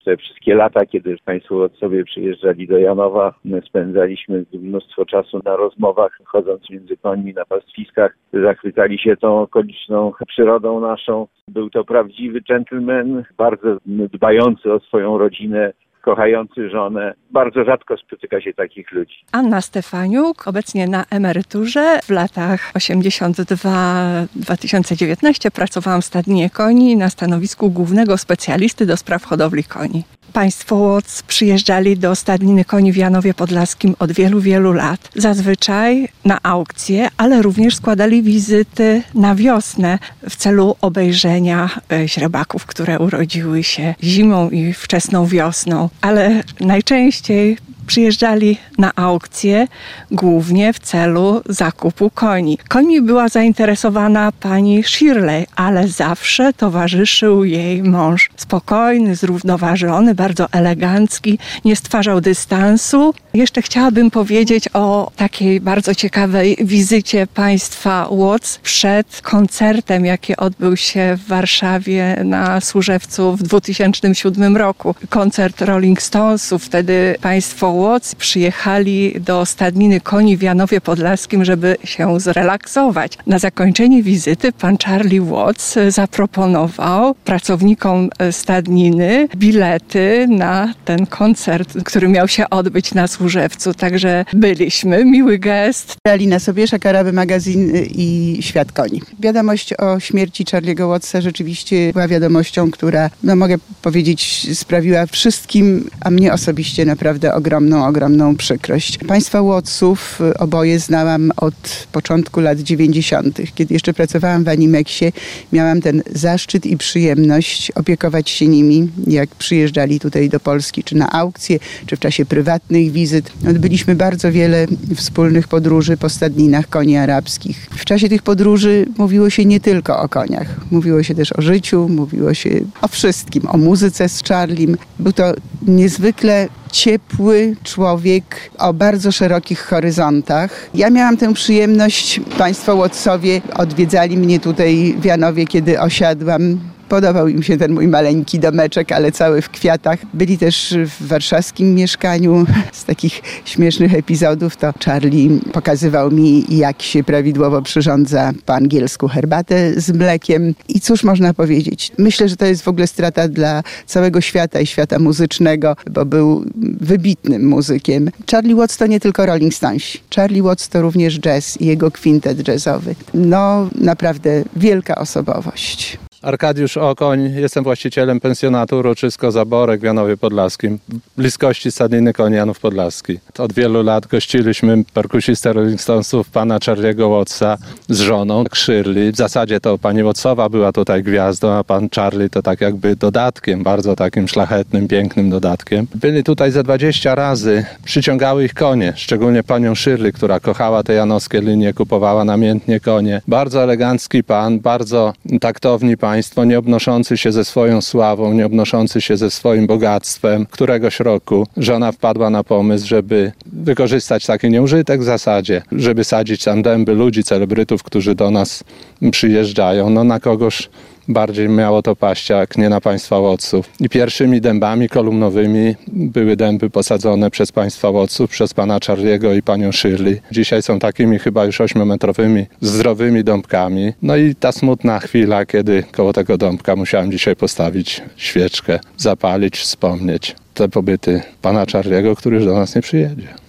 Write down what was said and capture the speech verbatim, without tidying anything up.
te wszystkie lata, kiedy państwo Łotzowie przyjeżdżali do Janowa, my spędzaliśmy mnóstwo czasu na rozmowach, chodząc między końmi na pastwiskach. Zachwycali się tą okoliczną przyrodą naszą. Był to prawdziwy dżentelmen, bardzo dbający o swoją rodzinę, kochający żonę. Bardzo rzadko spotyka się takich ludzi. Anna Stefaniuk, obecnie na emeryturze. W latach osiemdziesiątym drugim do dwa tysiące dziewiętnastego pracowałam w stadninie koni na stanowisku głównego specjalisty do spraw hodowli koni. Państwo Łódź przyjeżdżali do stadniny koni w Janowie Podlaskim od wielu, wielu lat. Zazwyczaj na aukcje, ale również składali wizyty na wiosnę w celu obejrzenia źrebaków, które urodziły się zimą i wczesną wiosną. Ale najczęściej przyjeżdżali na aukcje głównie w celu zakupu koni. Końmi była zainteresowana pani Shirley, ale zawsze towarzyszył jej mąż. Spokojny, zrównoważony, bardzo elegancki, nie stwarzał dystansu. Jeszcze chciałabym powiedzieć o takiej bardzo ciekawej wizycie państwa Łódź przed koncertem, jaki odbył się w Warszawie na Służewcu w dwa tysiące siódmym roku. Koncert Rolling Stonesów. Wtedy państwo Łódź przyjechali do stadniny koni w Janowie Podlaskim, żeby się zrelaksować. Na zakończenie wizyty pan Charlie Watts zaproponował pracownikom stadniny bilety na ten koncert, który miał się odbyć na Służewcu. Także byliśmy. Miły gest. Alina Sobieszak, Araby Magazyn i Świat Koni. Wiadomość o śmierci Charlie'ego Wattsa rzeczywiście była wiadomością, która, no mogę powiedzieć, sprawiła wszystkim, a mnie osobiście naprawdę ogromną, ogromną przykrość. Państwa Wattsów oboje znałam od początku lat dziewięćdziesiątych. Kiedy jeszcze pracowałam w Animexie, miałam ten zaszczyt i przyjemność opiekować się nimi, jak przyjeżdżali tutaj do Polski, czy na aukcje, czy w czasie prywatnych wizyt. Odbyliśmy bardzo wiele wspólnych podróży po stadninach koni arabskich. W czasie tych podróży mówiło się nie tylko o koniach. Mówiło się też o życiu, mówiło się o wszystkim, o muzyce z Charliem. Był to niezwykle ciepły człowiek o bardzo szerokich horyzontach. Ja miałam tę przyjemność, państwo Wattsowie odwiedzali mnie tutaj w Janowie, kiedy osiadłam. Podobał im się ten mój maleńki domeczek, ale cały w kwiatach. Byli też w warszawskim mieszkaniu. Z takich śmiesznych epizodów to Charlie pokazywał mi, jak się prawidłowo przyrządza po angielsku herbatę z mlekiem. I cóż można powiedzieć? Myślę, że to jest w ogóle strata dla całego świata i świata muzycznego, bo był wybitnym muzykiem. Charlie Watts to nie tylko Rolling Stones. Charlie Watts to również jazz i jego kwintet jazzowy. No, naprawdę wielka osobowość. Arkadiusz Okoń, jestem właścicielem pensjonatu Uroczysko-Zaborek w Janowie Podlaskim, w bliskości stadniny koni Janów Podlaski. Od wielu lat gościliśmy perkusistę Rolling Stonesów, pana Charlie'ego Wattsa z żoną Shirley. W zasadzie to pani Wattsowa była tutaj gwiazdą, a pan Charlie to tak jakby dodatkiem, bardzo takim szlachetnym, pięknym dodatkiem. Byli tutaj ze dwadzieścia razy, przyciągały ich konie, szczególnie panią Shirley, która kochała te janowskie linie, kupowała namiętnie konie. Bardzo elegancki pan, bardzo taktowni pan, państwo, nie obnoszący się ze swoją sławą, nie obnoszący się ze swoim bogactwem. Któregoś roku żona wpadła na pomysł, żeby wykorzystać taki nieużytek w zasadzie, żeby sadzić tam dęby ludzi, celebrytów, którzy do nas przyjeżdżają. No na kogoż bardziej miało to paść, jak nie na państwa Wattsów. I pierwszymi dębami kolumnowymi były dęby posadzone przez państwa Wattsów, przez pana Charlie'ego i panią Shirley. Dzisiaj są takimi chyba już ośmiometrowymi, zdrowymi dąbkami. No i ta smutna chwila, kiedy koło tego dąbka musiałem dzisiaj postawić świeczkę, zapalić, wspomnieć te pobyty pana Charlie'ego, który już do nas nie przyjedzie.